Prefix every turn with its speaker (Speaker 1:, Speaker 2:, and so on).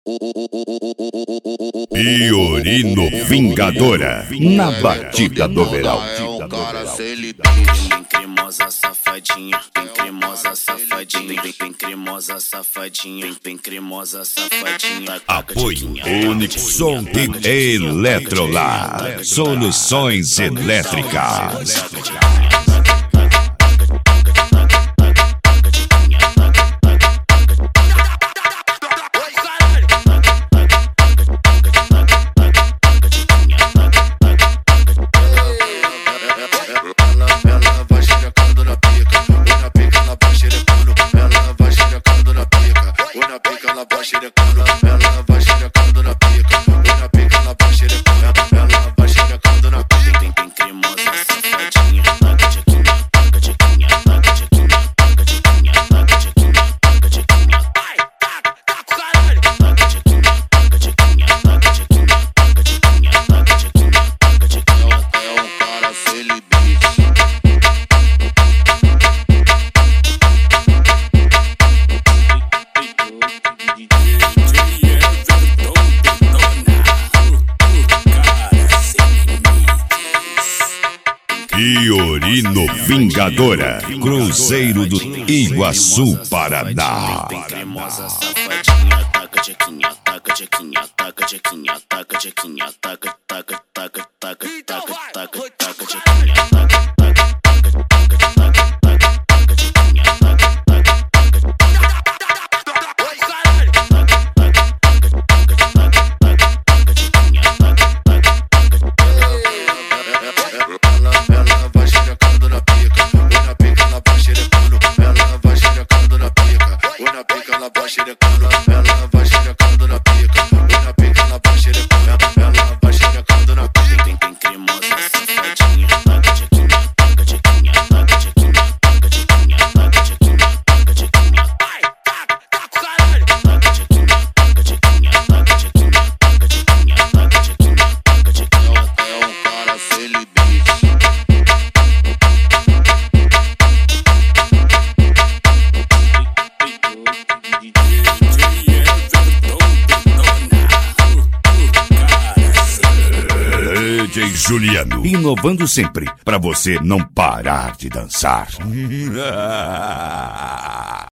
Speaker 1: Fiorino Vingadora, na batida do verão.
Speaker 2: Bem cremosa safadinha, bem cremosa safadinha, bem cremosa safadinha, bem cremosa safadinha.
Speaker 1: Apoio Unixon e Eletrolar, soluções elétricas.
Speaker 2: Ela vai xerecando na pica, na pica ela vai xerecando, ela vai xerecando na pica. Bem cremosa safadinha, taca tchequinha, taca tchequinha, taca tchequinha, taca tchequinha, taca tchequinha, taca tchequinha. Vai, taca caralho. Taca tchequinha, taca tchequinha, taca tchequinha, taca tchequinha, taca tchequinha, taca tchequinha. É um cara feliz.
Speaker 1: Fiorino Vingadora, Cruzeiro do Iguaçu, Paraná.
Speaker 2: Bem cremosa safadinha, taca tchequinha, taca tchequinha, taca tchequinha, taca tchequinha, taca taca taca taca taca taca taca tchequinha, taca ela vai xerecando, ela vai xerecando na pica, na pica ela vai xerecando, ela vai xerecando na pica. Bem cremosa safadinha, taca tchequinha, taca tchequinha, taca tchequinha, taca tchequinha, taca tchequinha, taca tchequinha. Vai, taca caralho. Taca tchequinha, taca tchequinha, taca tchequinha, taca tchequinha, taca tchequinha, taca tchequinha. É um cara feliz.
Speaker 1: DJ Juliano, inovando sempre, pra você não parar de dançar.